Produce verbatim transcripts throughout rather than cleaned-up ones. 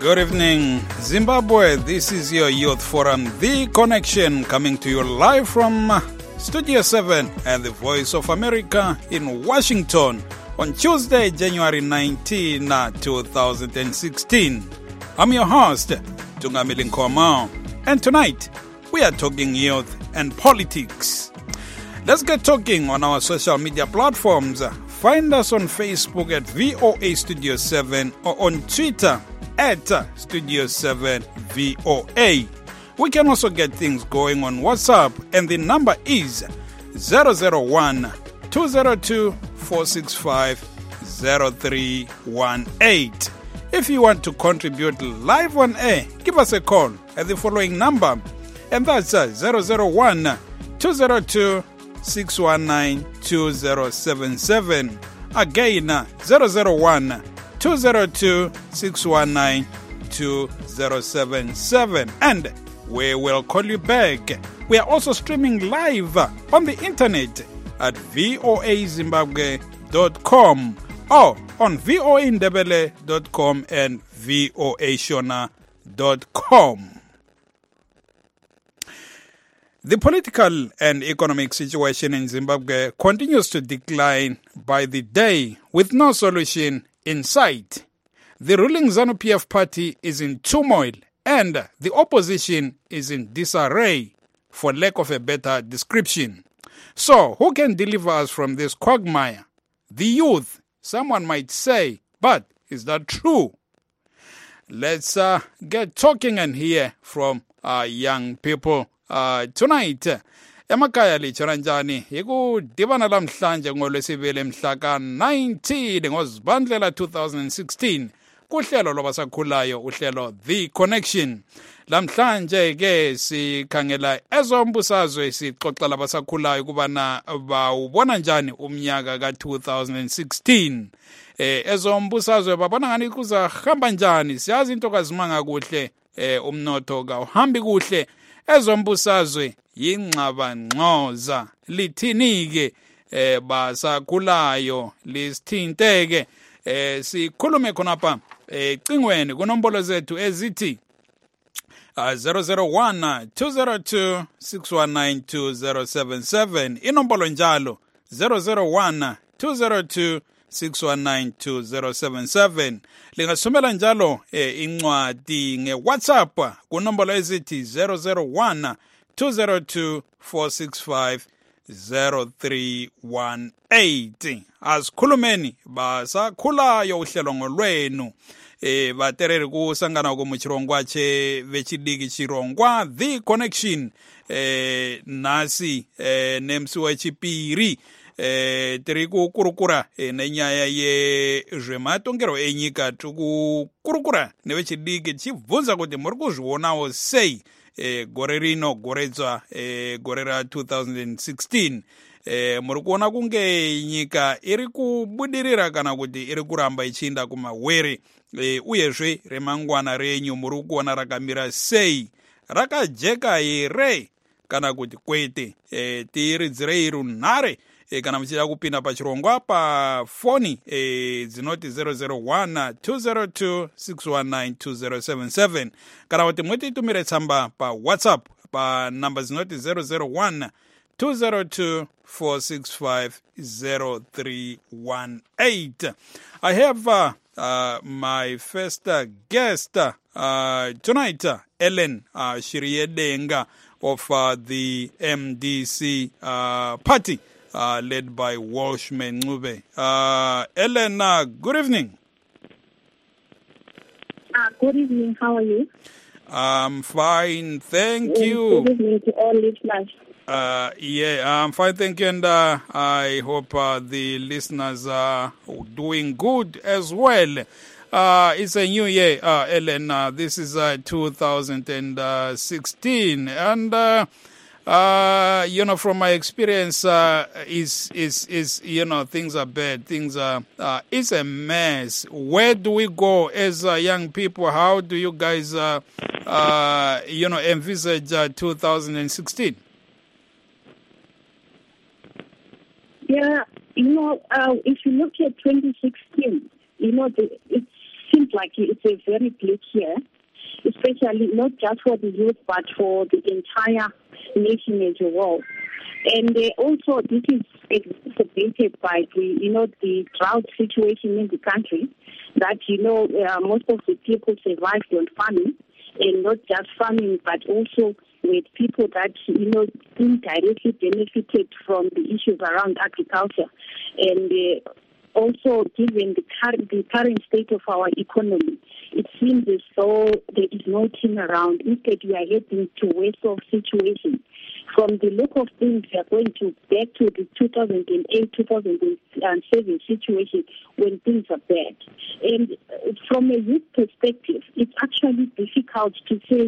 Good evening, Zimbabwe. This is your Youth Forum, The Connection, coming to you live from Studio seven and the Voice of America in Washington on Tuesday, January nineteenth, two thousand sixteen. I'm your host, Tungamili Nkomo, and tonight we are talking youth and politics. Let's get talking on our social media platforms. Find us on Facebook at V O A Studio seven or on Twitter at Studio seven V O A. We can also get things going on WhatsApp, and the number is zero zero one, two zero two, four six five, zero three one eight. If you want to contribute live on air, give us a call at the following number, and that's zero zero one, two zero two, six one nine, two zero seven seven. Again, zero zero one, two zero two, six one nine, two zero seven seven. And we will call you back. We are also streaming live on the internet at voa zimbabwe dot com or on voa ndebele dot com and voa shona dot com. The political and economic situation in Zimbabwe continues to decline by the day with no solution in sight. The ruling ZANU-P F party is in turmoil and the opposition is in disarray, for lack of a better description. So, who can deliver us from this quagmire? The youth, someone might say, but is that true? Let's uh, get talking and hear from our young people. Uh, tonight, emakaya licharanjani yiku dibana lamhlanje ngolwesibili mhla ka nineteen ngozibandlela two thousand sixteen kuhlelo lobasakhulayo uhlelo The Connection. Lamhlanje ke sikhangela ezombusazwe sixoxa labasakhulayo kubana bawubona njani umnyaka ka two thousand sixteen. Eh ezombusazwe babona ngani kuzahamba njani, siyazi into kazimanga kuhle, eh umnotho ka uhambi kuhle. Ezombusazwe yingxaba ngxoza lithinike eh basakhulayo lisithinteke. Eh sikhulume khonapha ecingweni kunombolo zethu ezithi uh, zero zero one, two zero two, six one nine, two zero seven seven. Inombolo njalo zero zero one, two zero two, six one nine, two zero seven seven. Lingasumela njalo eh, incwadi nge-WhatsApp kunombolo ezithi zero zero one, two zero two, four six five, zero three one eight. Asikhulumeni basakhulayo uhlelo ngolwenu. Eh baterere kusangana ko muchirongwa che vechidiki chirongwa The Connection eh nasi eh nemsiwe chipiri. Eh tiri kukurukura eh, nenyaya ye zvematongero enyika tukukurukura nevechidiki chibvunza kuti muri kuzvionawo sei eh, gore rino goredzwa eh, gore ra two thousand sixteen. Eh, muri kuona kunge nyika iri kubudirira kana kuti iri kuramba ichiinda kumawere, eh, uyezve remangwana renyu muri kuona rakamira sei, rakajeka here kana kuti kwete. Eh, tiridzirei runhare E, kana mchida kupinda pachirongwa pa foni e, zinoti zero zero one, two zero two, six one nine, two zero seven seven. Kana kuti mweti tumire tsamba pa WhatsApp pa namba zinoti zero zero one, two zero two, four six five, zero three one eight. I have uh, uh, my first uh, guest uh, tonight, uh, Ellen uh, Shiriedenga of uh, the M D C uh, party. Uh, led by Walshman Ngube. Uh, Ellen, uh, good evening. Uh, good evening. How are you? I'm fine, thank yes, you. Good evening to all listeners. Uh, yeah, I'm fine, thank you, and uh, I hope uh, the listeners are doing good as well. Uh, it's a new year, uh, Ellen. Uh, this is uh, two thousand sixteen, and uh, Uh, you know, from my experience, uh, is is is you know, things are bad. Things are uh, it's a mess. Where do we go as uh, young people? How do you guys, uh, uh, you know, envisage uh, two thousand sixteen? Yeah, you know, uh, if you look at twenty sixteen, you know, the, it's seems like it's a very bleak year, especially not just for the youth, but for the entire nation as a whole. And uh, also, this is exacerbated by the, you know, the drought situation in the country. That you know, uh, most of the people survived on farming, and not just farming, but also with people that you know indirectly benefited from the issues around agriculture, and uh, also given the current the current state of our economy, it seems as though there is no turnaround. Instead, we are heading to a worse-off situation. From the look of things, we are going to back to the two thousand eight, two thousand seven situation when things are bad. And from a youth perspective, it's actually difficult to say,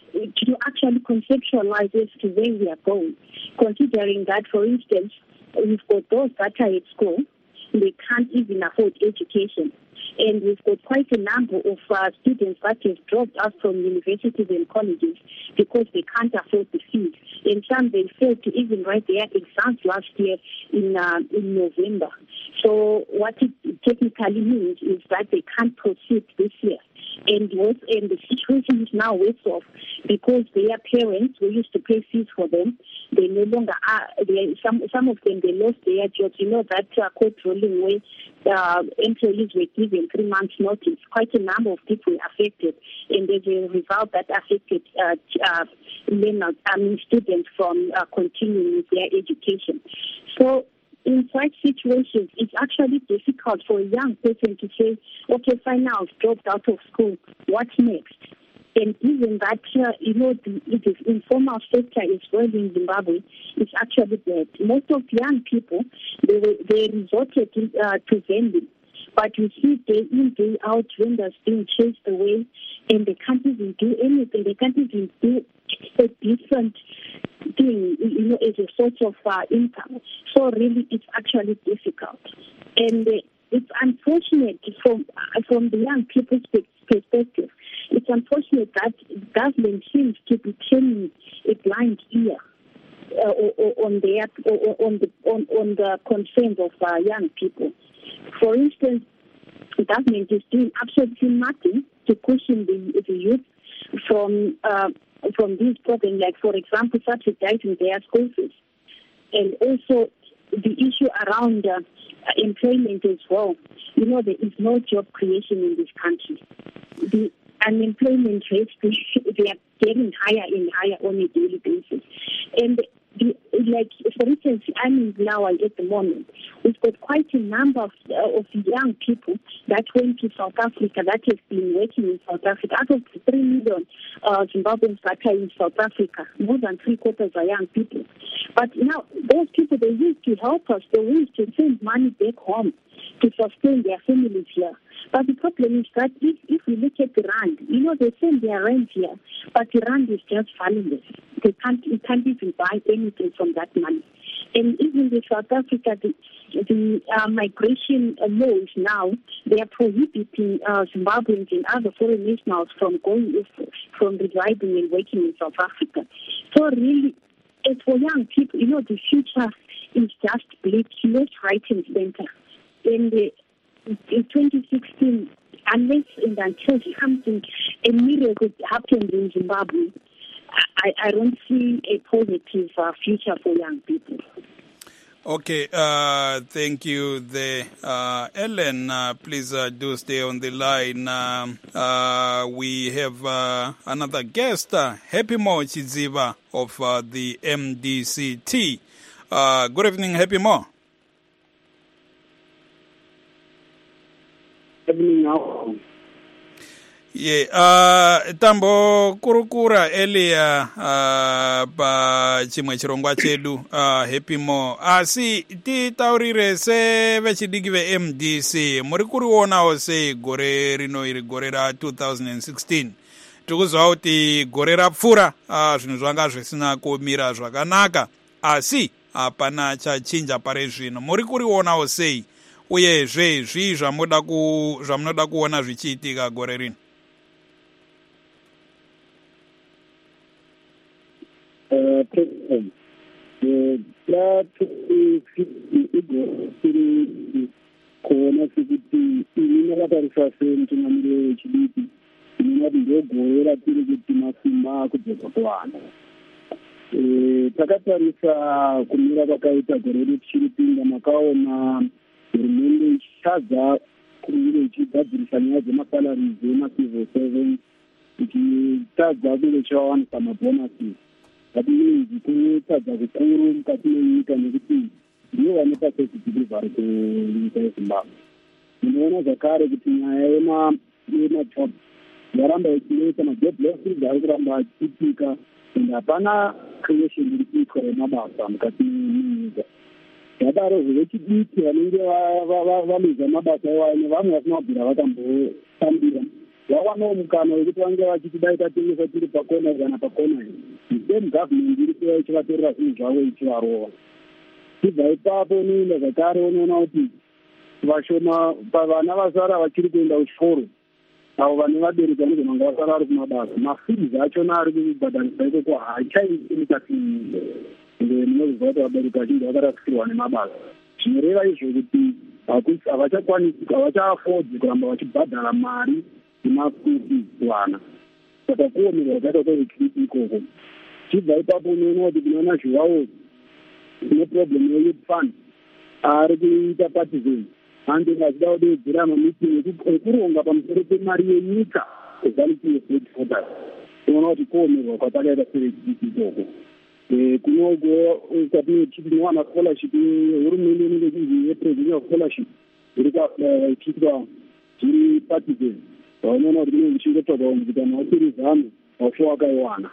to actually conceptualize as to where we are going, considering that, for instance, we've got those that are at school, they can't even afford education. And we've got quite a number of uh, students that have dropped out from universities and colleges because they can't afford the fees. And some, they failed to even write their exams last year in uh, in November. So what it technically means is that they can't proceed this year. And, was, and the situation is now worse off because their parents who used to pay fees for them, they no longer are, they, some some of them, they lost their jobs. You know, that uh, court ruling where uh, employees were given three months notice. Quite a number of people were affected, and as a result that affected uh, uh, learners, I mean students from uh, continuing with their education. So in such situations, it's actually difficult for a young person to say, okay, fine, now I've dropped out of school. What next? And given that, uh, you know, the, the informal sector is well in Zimbabwe, it's actually bad. Most of young people, they they resorted to, uh, to vending. But you see day in, day out, vendors being chased away, and they can't even do anything. They can't even do a decent thing, you know, as a source of uh, income. So really, it's actually difficult. And uh, it's unfortunate from, uh, from the young people's perspective. It's unfortunate that government seems to be turning a blind ear uh, on, their, on, the, on, on the concerns of uh, young people. For instance, the government is doing absolutely nothing to cushion the, the youth from uh, from these programs, like, for example, subsidizing their school fees. And also the issue around uh, employment as well. You know, there is no job creation in this country. The unemployment rates, they are getting higher and higher on a daily basis. And the, like, for instance, I'm in Bulawayo at the moment. We've got quite a number of, uh, of young people that went to South Africa, that have been working in South Africa. Out of the three million uh, Zimbabweans that are in South Africa, more than three quarters are young people. But now, those people, they used to help us. They used to send money back home to sustain their families here. But the problem is that if, if we look at the rand, you know, they send their rent here, but the rand is just valueless. They can't, you can't even buy anything from that money. And even in South Africa, the, the uh, migration laws now, they are prohibiting uh, Zimbabweans and other foreign nationals from going, from residing and working in South Africa. So really, as for young people, you know, the future is just bleak, left, right, and center. And uh, in twenty sixteen, unless and until something, a miracle happens in Zimbabwe, I, I don't see a positive uh, future for young people. Okay, uh, thank you there. Uh, Ellen, uh, please uh, do stay on the line. Um, uh, we have uh, another guest, uh, Happy Mo Chidziva of uh, the M D C T. Uh, good evening, Happy Mo. Good evening, now. Yeah, uh, tambo kurukura elia uh, pa chimwe chirongwa chedu uh, Happy Mo. Asi ti taurire se vechidiki ve M D C muri kurionawo sei gore rino iri gore ra two thousand sixteen. Tikuzwa kuti gore rapfura uh, zvinhu zvanga zvisina kumira zvakanaka, asi hapana chachinja pare zvino. Muri kurionawo sei uyezve zvii zvamunoda ku zvamunoda kuona zvichiitika gore rino? President, that kuona sekuti ine vakatarisa sentungamiri dzekuwana. Takatarisa kumira kwakaita gore richiripinda makaona hurumende ichitadza kunge ichigadzirisa nyaya dzemasalarizi emacivil servants ichitadza kunge ichivawanisa mabhonasi. Adinzi kunotadza kukuru mukati menyika nekuti ndivo vane pasesitivari kunyika yeZimbabwe. Ndinoona zvakare kuti nyaya yemajob yaramba ichinoita majob losses ari kuramba achiitika ende hapana creation iri kuitwa yemabasa mukati menyika. Zvadaro zvevechidiki vanenge vamiza mabasa iwayo nevamwe vasina kubvira vakambotambira vawanawo mukana wekuti vange vachiti dai tatengesa tiri pakona kana pakona the same government iri kuva ichivatorera zvinhu zvavo ichivarova. Chibva ipapo noenda zvakare unoona kuti vashoma pavana vasara vachiri kuenda kuchikoro avo vane vabereki vanogona kunge vasara vari kumabasa mafizi achona ari kubhadharisa ikoko haachaiti mukati menyika ende munoziva kuti vabereki vachinge vakarasikirwa nemabasa. Zvinoreva izvo kuti havachakwanisi havachaafodzi kuramba vachibhadhara mari nemakuti vana saka kuomerwa kwakaita kwevekiriti ikoko. Chibva ipapo unoona kuti kunoona zviwawo neproblem yeyouth fund ari kuita partisans anenge achida kudedzera mamiting ekuronga pamusoro pemari yenyika equality of voters. Unoona kuti kuomerwa kwatakaita sevekiriti ikoko. Kunogo kwatinowana scholarship hurumende inenge ichinzi yepresidential scholarship iri kuitirwa zviri partisans vanoona kuti kunenge kuchingotsvaga kuti kana wasiri zano washo wakaiwana.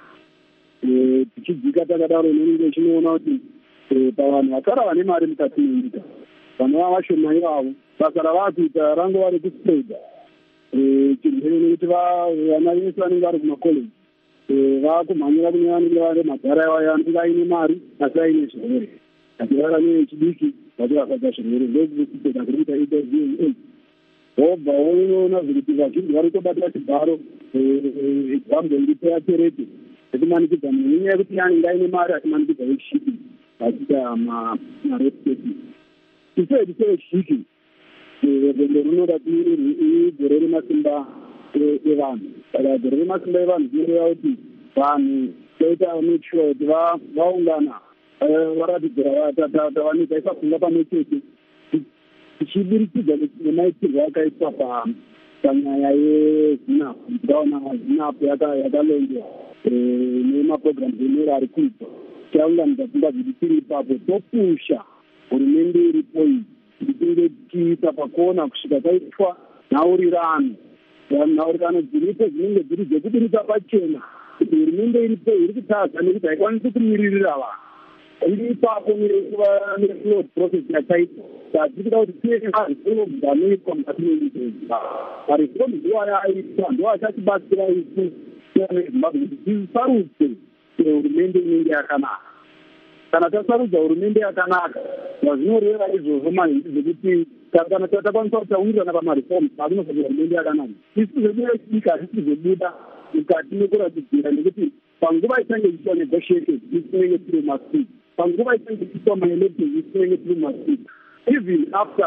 Tichidzika takadaro inonenge ichinoona kuti pavanhu vasara vane mari mukati menyika vanova vashoma ivavo basa ravakuita rangova rekuspreada chirwere nekuti vana vese vanenge vari kumacollege vakumhanyira kune vanenge vari madhara iwayo anenge aine mari asi aine zvirwere achirara nevechidiki vachivafadza zvirwere ndokuspreada kuri kuita H I V and AIDS. Vobva unoona zvekuti vazhinji vari kutobatira chibharo example iripo yaterete ekumanikidza munhu nenyaya yekuti anenge aine mari achimanikidza vechidiki vachiita mareputesi. Tisedi sevechidiki rwendo runoda igore remasimba evanhu. Saka gore remasimba evanhu rinoreva kuti vanhu toita make kuti vaungana varatidzira tavanika isafunga pamwe chete tichiburikidza nemaitirwo akaitwa panyaya yezinapu. Tikaona zinapu yakalongwa nemaprograms enera ari kuitwa tichaunganidza pfungwa kuti tiri ipapo topusha hurumende iripo iyi kuti tinge tichiisa pakona kusvika taitwa nhaurirano nhaurirano dziripo dzinenge dziri dzekuburitsa pachena kuti hurumende iripo iri kutadza nekuti haikwanisi kumiririra vanhu iri ipapo neroad process yakaitwa. Saka tiri kuda kuti tiene mareforms anoitwa mukati menyika. Mareforms iwaya aitwa ndo achatibatsira isu nezimbabwe kuti tisarudze hurumende inenge yakanaka. Kana tasarudza hurumende yakanaka zvazvinoreva izvozvo manhinji zvekuti kana takwanisa kutawirirana pamareforms azvinofanira hurumende yakanaka. Isu zvedu vechidiki hazvisi zvebuda mukati mekuratidzira nekuti panguva ichange ichiitwa negotiations isu tinenge tiri mumastreet. Panguva ichange ichiitwa maelections isu tinenge tiri mumastreet. Even after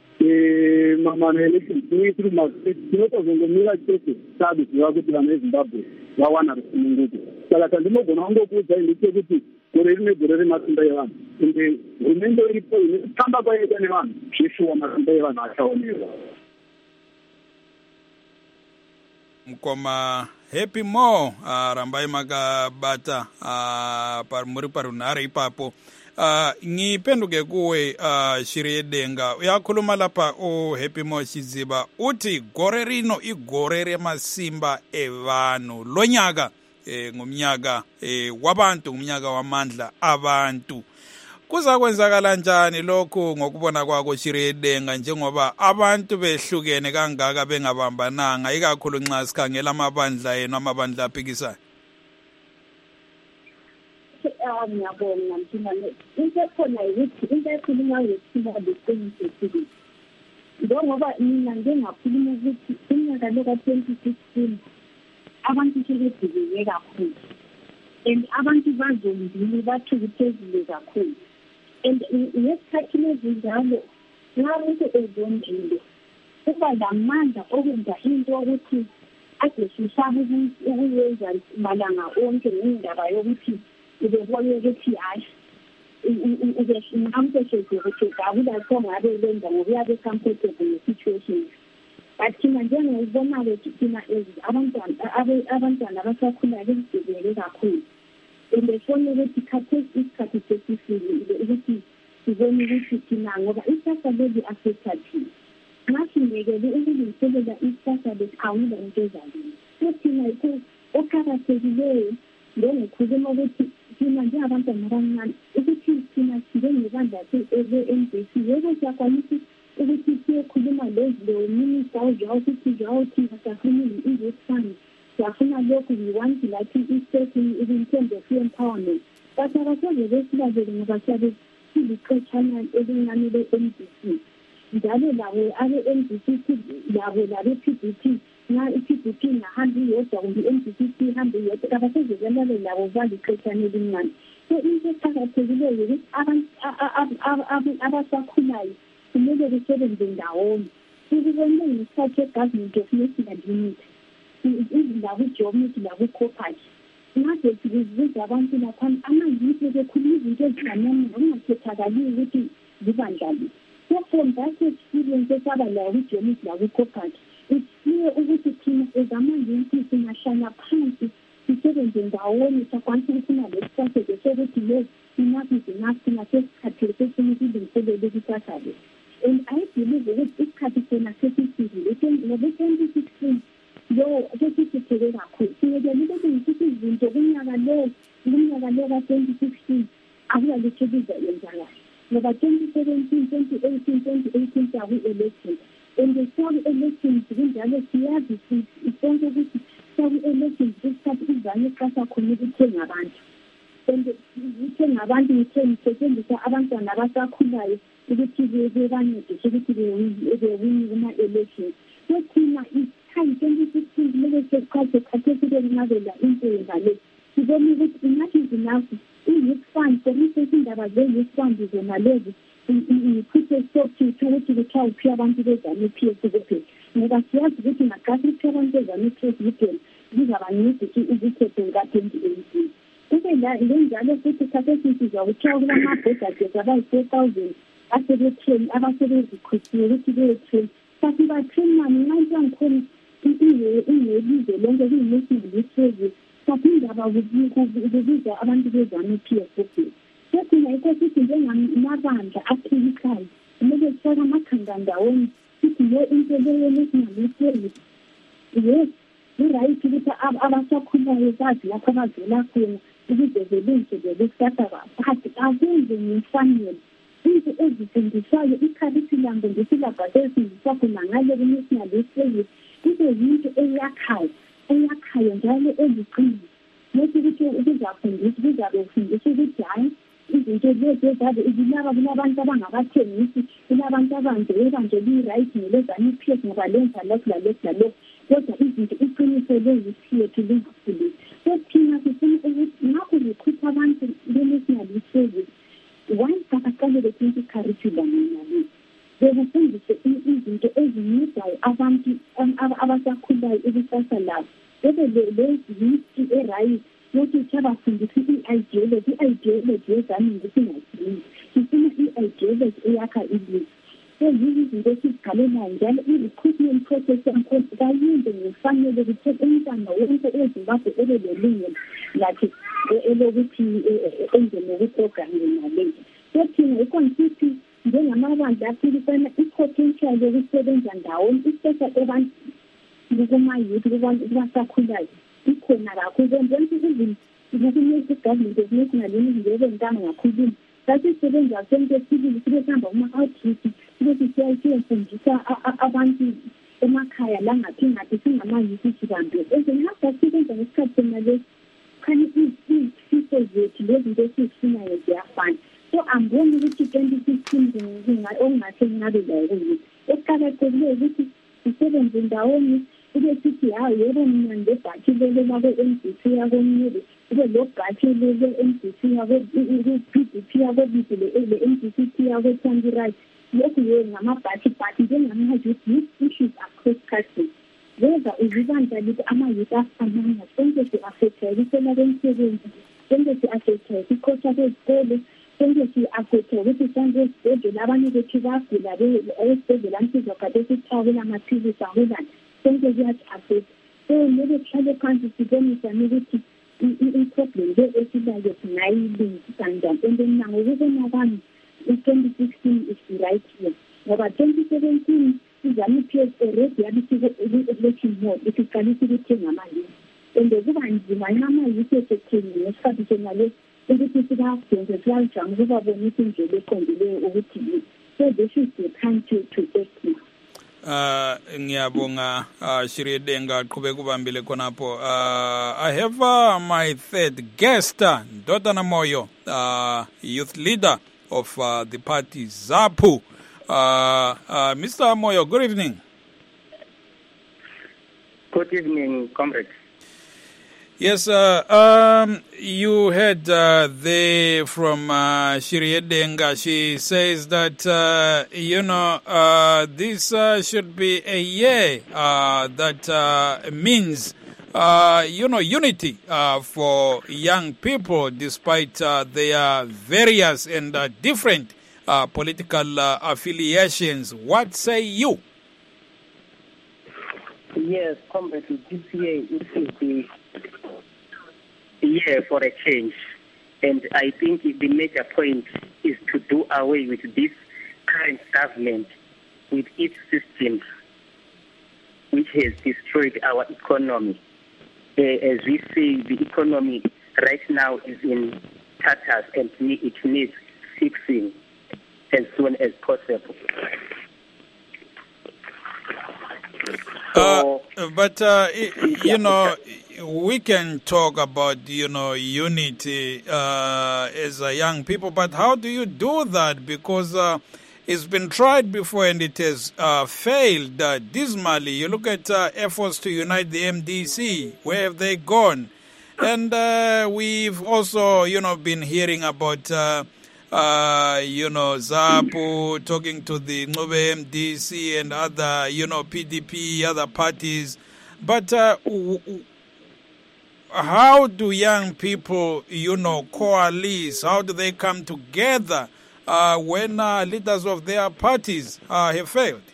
maelections tinenge tiri mumastreet tinotozongomira chete takuziva kuti vana vezimbabwe vawana rusununguko. Saka tandinogona kungokuudzai ndechekuti gore rine gore remasimba evanhu ende hurumende iripo ine kutamba kwaita nevanhu zveshuwa masimba evanhu achaonerwa. Mukoma Happy Mo rambai makabata muri parunhare ipapo. Ngipenduke kuwe Shiri Yedenga uyakhuluma lapha o Happy Mo Chiziba uthi gore rino igore remasimba evanhu lonyaka ngumnyaka wabantu ngumnyaka wamandla abantu. Kuza kwenzakala njani lokho ngokubona kwakho Shiri Yedenga njengoba abantu behlukene kangaka bengabambananga ikakhulu nxa sikhangela amabandla yenu amabandla aphikisayo? Ngiyabonga mthingane into ekhona ukuthi into ekhuluma ngesimo leqiniso njengoba mina ngingakhuluma ukuthi unyaka lo ka twenty sixteen abantu sebedilike kakhulu and abantu bazombili bathukuthezile kakhulu and ngesikhathi ezinjalo nxa umuntu ezondile kuba lamandla okwenza into ukuthi ade sisaba ukuyenza malanga onke ngendaba yokuthi ubebona ukuthi hayi ube uncamphesheke ukuthi akula kho ngabe lenza ngokuyabe comfortable nesituation. But thina njengokubona thina abantwana abantwana abasakhulayo bezibhekele kakhulu endefona ukuthi khathesi isikhathi sesifile ukuthi sibone ukuthi thina ngoba isasa leli affected thina masingekele ukulungiselela isasa leli awula into ezalini thina ikho okuqakathekileyo njengokhuluma ukuthi thina njengabantwana abancane ukuthi thina njengebandla le-M D C yebo siyakwanisa ukuthi siyokhuluma lezo minister ukuthi njengoba thina siyafuna i-youth fund siyafuna lokhu we want like i-state in terms of empowerment but abasoze besilazele ngoba siyabe siliqeshana elincane le-M D C njalo labo abe-M D C labo labe-P D P na i-P D P nahambe iyodwa kumbe i-M D C ihambe iyodwa abasoze belale labo baliqeshana elincane. So into eqakathekileyo ukuthi abasakhulayo kumele besebenze ndawonye. Sikubone ngesikhathi government of national unity izindaba ijomiti lakukhophathi ngaze sibiza abantu lapha amazwe bekhuluma izinto ezifanele okungakhethakali ukuthi zibanjani. So from that experience esaba la ijomiti lakukhophathi it's clear ukuthi thina ezamanzi singahlala phansi sisebenze ndawonye sakwanisa ukufuna lesithathe sokuthi le enough is enough thina sesikhathile sesilungiselele ikusasa lethu. And I believe ukuthi isikhathi sona sesifile ngo-twenty sixteen lo sesithele kakhulu siyekele ukuthi izinto kunyaka lo kunyaka lo ka-twenty sixteen akulalutho bizayenzakala ngoba twenty seventeen twenty eighteen twenty eighteen siyaku-election and the elections kunjalo siyazi sonke ukuthi siyaku-elections isikhathi izane eqasa khona ukuthenga abantu and ukuthenga abantu ngitheni setshenziswa abantwana abasakhulayo ukuthi bebancedise ukuthi bewini kuma-elections. So thina isikhathi twenty sixteen kumele sesikhathi khathesi kunqabela into yengale sibone ukuthi enough is enough. I-youth fund for instance indaba ze-youth fund zona lezi iphuthe stop to ukuthi kuthiwa uphiwa abantu bezane-P S kuphela ngoba siyazi ukuthi naqasi uphiwa abantu bezane-P S kuphela kuzabancedisa izikhetho zika-twenty eighteen. Kube lenjalo futhi khathesi sizwa kuthiwa kulamabhodades abayi-four thousand asebetrain abasebezikhuthiwe ukuthi beyotrain but batrain mani nganti angikhona ingelize lonke kuyi-national youth service but indaba kubiza abantu bezane-P S kuphela. Thina yikho sithi njengamabandla aphilikayo kumele sifake amakhanda ndawonye sithi le into leyo national youth service yes i-right ukuthi abasakhulayo bazi lapho abavela khona ukuze belungisele kusasa but akenze ngemfanelo into ezifundisayo i-curriculum ngesilabhasi ezifundiswa khona ngale ku-national youth service kube yinto eyakhayo eyakhayo njalo eziqinile nokuthi ukuthi kuzafundisa kuzabe kufundisa ukuthi hayi izinto lezi ezabe izilaba kunabantu abangabathengisi kunabantu abanje ebanje bi-right ngelezane-P S ngoba lenza lokhu lalokhu lalokhu kodwa izinto iqiniso lezi siyethu lingafundisi. So thina sifuna ukuthi ngakho zikhupha abantu be-national youth service once bakaqale bethinta i-curriculum nalezi bekufundise izinto ezincedayo abantu abasakhulayo ikusasa labo bebe lezi yithi e-right nokuthi abafundisa i-ideology i-ideology yezane ngesingayikhulumi sifuna i-ideology eyakha ilizwe. So yizi izinto esiziqalelayo njalo i-recruitment process yakhona kayenze ngefanele ukuthi umntwana wonke ezimbabwe ebe lelungelo lakhe elokuthi engene kwiprogram naleyo. So thina yikho njengamabandla aphilisana i-potential yokusebenza ndawonye especially abantu kuma-youth kubantu abasakhulayo ikhona kakhulu njengoba izinto zokumisa i-government of national unity njebe ntanga ngakhuluma sasisebenza sonke sibili sibe sihamba kuma-outreach sibe siyafundisa abantu emakhaya la ngaphi ngathi singama-youth sibambe ezenhasa sibenza ngesikhathi senalesi khani izifiso zethu lezinto esizifunayo ziyafana. So amboni ukuthi twenty sixteen okungahle ngabe layo kuyini esiqakathekileyo ukuthi sisebenze ndawonye kube sithi hayi yebo mina ngebhathi lelo labe-M D C yakomnyeli kube lo bhathi lele-M D C yako-P D P yakobisi le-M D C T yakwe-Tangirai lokhu ye ngamabhathi bhathi njengama-youth issues across country whether uzibandla lithi ama-youth afanana sonke si-affecteke isela kwemisebenzi sonke si-affecteke ikhosha kwezikole sonke si-affecteke ukuthi sonke esibhedlela abanye bethu bagula esibhedlela msizokade sithawula amaphilisi ahulane sonke kuyasi-affect so mele kuhlale phansi sibonisane ukuthi i-problem le esilayo singayilungisa njani and then ngokubona kwami i-twenty sixteen is the right year ngoba twenty seventeen izanu-P F already yabithi-election mode isiqalisa ukuthenga amali and kuba nzima ama-youth esekhengile ngesikhathi senale ukuthi sibagenze sibajama ukubabonisa indlela eqondileyo ukuthi so this is the time to, to act now. Uh, ngiyabonga uh, Shiriyedenga qhubeka ubambile khonapho. uh, I have uh, my third guest, uh, Ndodana Moyo, uh, youth leader of uh, the party ZAPU. Uh, uh, Mister Moyo, good evening. Good evening, comrades. Yes, uh, um, you heard uh, there from uh, Shiriyedenga. She says that, uh, you know, uh, this uh, should be a year uh, that uh, means, uh, you know, unity uh, for young people despite uh, their various and uh, different uh, political uh, affiliations. What say you? Yes, comrades, this year this is the year for a change, and I think the major point is to do away with this current government, with its systems, which has destroyed our economy. Uh, as we say, the economy right now is in tatters and it needs fixing as soon as possible. Uh, but, uh, you know, we can talk about, you know, unity uh, as a young people, but how do you do that? Because uh, it's been tried before and it has uh, failed uh, dismally. You look at uh, efforts to unite the M D C. Where have they gone? And uh, we've also, you know, been hearing about... Uh, Uh, you know, ZAPU talking to the Ngobe M D C and other, you know, P D P, other parties. But uh, w- w- how do young people, you know, coalesce? How do they come together uh, when uh, leaders of their parties uh, have failed?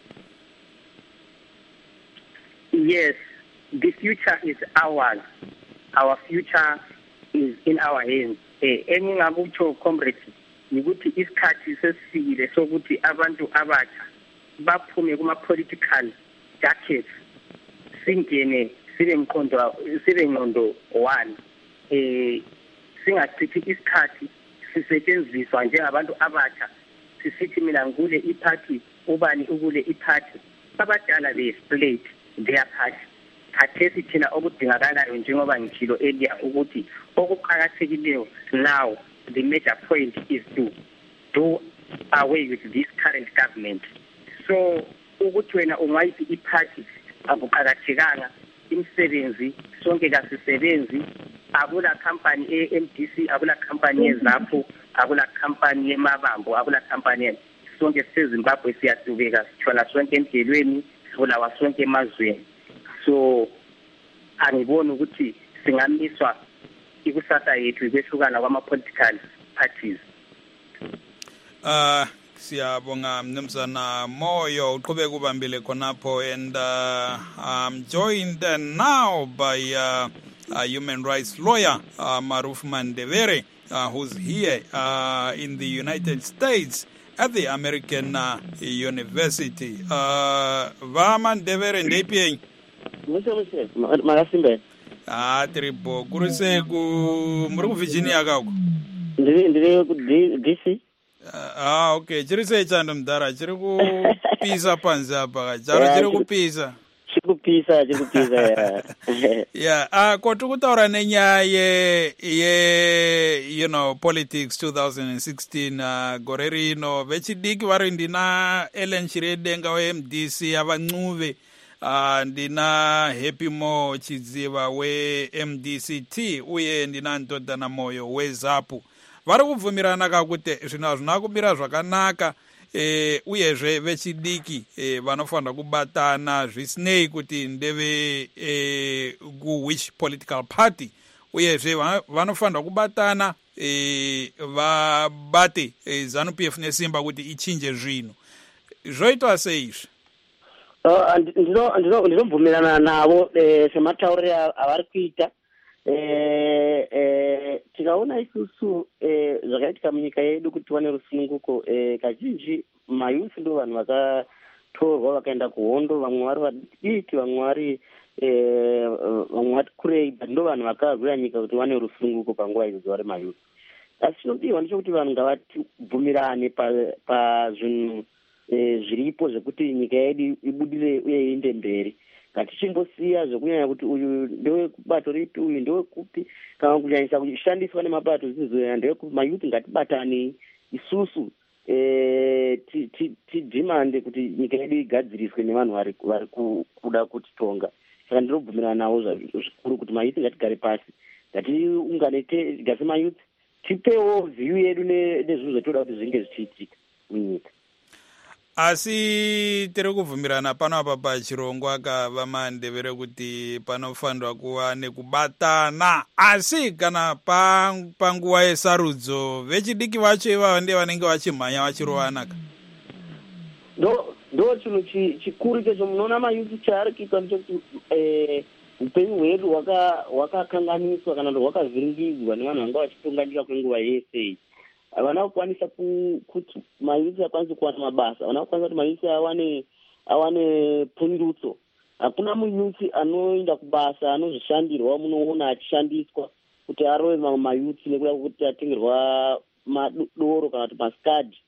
Yes, the future is ours. Our future is in our hands. Enye ngakutsho comrades ukuthi isikhathi sesifikile sokuthi abantu abatsha baphume kuma-political jackets singene sibe mqondo sibe ngqondo one eh singachithi isikhathi sisetshenziswa njengabantu abatsha sisithi mina ngule iparty ubani ukule iparty abadala be-split their party khathesi thina okudingakalayo njengoba ngithilo earlier ukuthi okuqhakathekileyo now the major point is to do away with this current government. So ukuthi wena ungayithi iparty akuqhakathekanga imsebenzi sonke kasisebenzi akula company e-M D C akula company eZAPU akula company eMabambo akula company sonke seZimbabwe siyadubeka sithola sonke endlelweni sibulawa sonke emazweni. So angiboni ukuthi singamiswa ikusasa yethu kwehlukana kwama-political parties. Uh, siyabonga Mnumzana Moyo uqhubeka ubambile khonapho, and uh, I'm joined uh, now by uh, a human rights lawyer, uh, Maruf Mandevere, uh, who's here uh, in the United States at the American uh, University. Uh, Va Mandevere ndepye. Muse muse, magasimbe. Ah, tribo. Kuruse ku muri ku Virginia kako. Ndiri ndiri ku D C. Ah, okay. Chiri se chanda mdara, chiri ku pisa panzi apa. Charo chiri ku pisa. Chiri ku pisa, chiri ku pisa. Yeah, ah ko tukutaura nenya ye ye you know politics twenty sixteen uh, goreri no vechidiki vari ndina Ellen Shiriyedenga we M D C abancuve. Uh, ndina Happy Mo Chidziva we M D C T uye ndina Ndodana Moyo we ZAPU. Vari kubvumirana kakuti zvina zvina kumira zvakanaka eh uyezve vechidiki eh vanofanira kubatana zvisinei kuti ndeve eh ku which political party, uyezve vanofanira kubatana eh vabate eh, ZANU P F nesimba kuti ichinje zvinhu. Zvoitwa sei izvi? Ndinobvumirana navo sematauriro avari kuita. Tikaona isusu zvakaitika munyika yedu kuti wane rusununguko, kazhinji mayuthi ndo vanhu vakatorwa vakaenda kuhondo, vamwe vari vadiki, vamwe vari vamwe vati kurei, ndo vanhu vakarwira nyika kuti wane rusununguko panguva idzo vari mayuthi. Asi chinodiwa ndechekuti vanhu ngavatibvumirane pazvinhu zviripo zvekuti nyika yedu ibudire uye iende mberi. Ngatichimbosiya zvekunyanya kuti uyu ndewe kubato ripi, uyu ndewe kupi, kana kunyanyisa kushandiswa nemabato zvizoya ndewe mayuthi. Ngatibatane isusu tidhimande kuti nyika yedu igadziriswe nevanhu vari kuda kutitonga. Saka ndinobvumirana navo zvikuru kuti mayuthi ngatigare pasi, ngatiungane gase mayuthi, tipewo view yedu nezvinhu zvatoda kuti zvinge zvichiitika munyika. Asi tiri kubvumirana pano apa pachirongwa kavamandevere kuti panofanirwa kuva nekubatana, asi kana panguva yesarudzo vechidiki vacho ivava ndiye vanenge vachimhanya vachirowanaka. Ndo chinhu chikuru checho munoona mayuthi chaari kuita ndechekuti upenyu hwedu hwakakanganiswa kana kuti hwakavhiringidzwa nevanhu vanga vachitonga nyika kwenguva yese. Havana kukwanisa kuti mayuthi akwanise kuwana mabasa, havana kukwanisa kuti mayuthi awane awane pundutso. Hakuna muyuthi anoenda kubasa anozvishandirwa munoona achishandiswa kuti arove mamwe mayuthi nekuda kuti atengerwa madoro kana kuti maskadhi.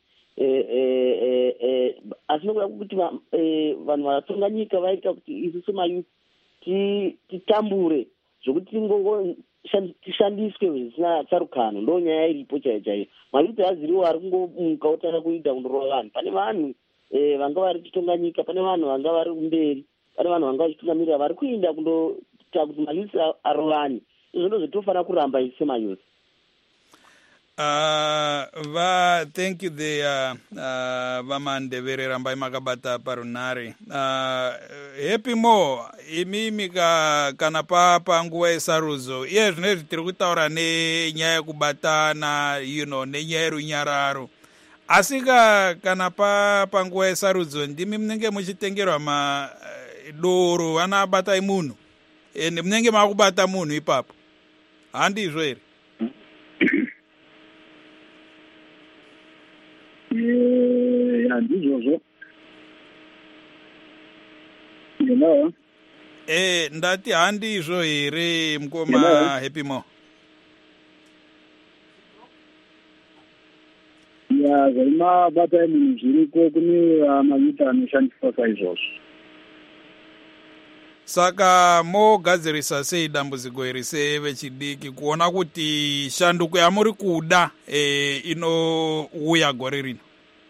Asi nekuda kuti vanhu vakatonga nyika vaita kuti isusu mayuthi titambure zvokuti tingongo tishandiswe zvisina tsarukano. Ndo nyaya iripo chaiyo chaiyo. Mayuthi haziriwo ari kungomuka otanga kuita kundorova vanhu. Pane vanhu vanga vari kutonga nyika, pane vanhu vanga vari kumberi, pane vanhu vanga vachitungamirira vari kuinda kundoita kuti mayuthi arovane. Izvo ndo zvatofanira kuramba isi mayuthi. Uh, va thank you the uh, uh, vamandevere rambai makabata parunare. Uh, happy mo imi mika kana pa panguva yesarudzo iye zvinezvi tiri kutaura nenyaya yekubatana you know nenyaya yerunyararo, asi kana pa panguva yesarudzo ndimi munenge muchitengerwa madoro vana batai munhu ende munenge makubata munhu ipapo, handizvo here? Handizvozvo. Hello. Eh, ndati handizvo here mukoma Happy Mo? Ya, zvima bata munhu zviriko kune mayuthi anoshandiswa saizvozvo. Saka mogadzirisa sei dambudziko iri sevechidiki kuona kuti shanduko yamuri kuda e, inouya gore rino?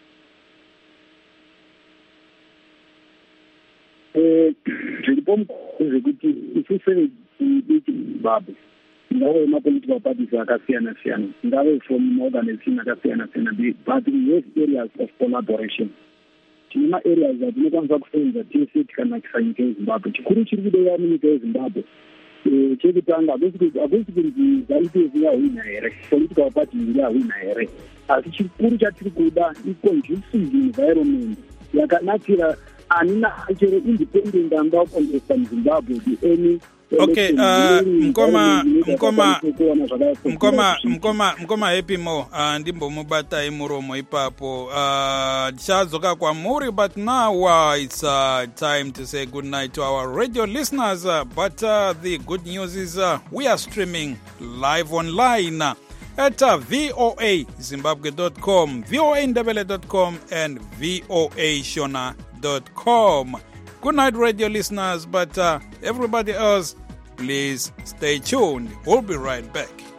Zviripo zvekuti isusu veZimbabwe ngave mapolitical parties akasiyana siyana, ngave from organization akasiyana siyana, but we have areas of collaboration. Tine ma-areas atinokwanisa kusenza tese tikanakisa nyika yeZimbabwe. Chikuru chiri kudeva munyika yeZimbabwe chekutanga hakusi kunzi ZANU P F yahwina here, political party yahwina here, asi chikuru chatiri kuda i-conducive environment yakanakira ani nachero independent anga contesta muZimbabwe any. Okay, uh, mkoma mkoma mkoma mkoma mkoma Happy Mo uh, ndimbo mubata imuromo ipapo uh, chazoka kwa muri, but now uh, it's uh, time to say good night to our radio listeners, uh, but uh, the good news is uh, we are streaming live online uh, at uh, V O A Zimbabwe dot com, V O A Ndebele dot com and V O A Shona dot com. Good night, radio listeners, but uh, everybody else, please stay tuned. We'll be right back.